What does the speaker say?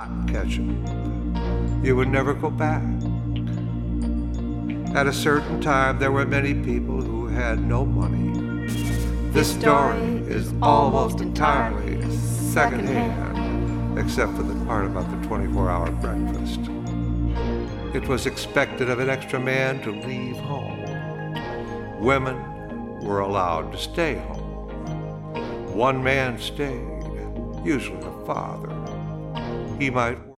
ketchup. You would never go back. At a certain time, there were many people who had no money. This story is almost entirely secondhand, except for the part about the 24-hour breakfast. It was expected of an extra man to leave home. Women were allowed to stay home. One man stayed, usually a father. He might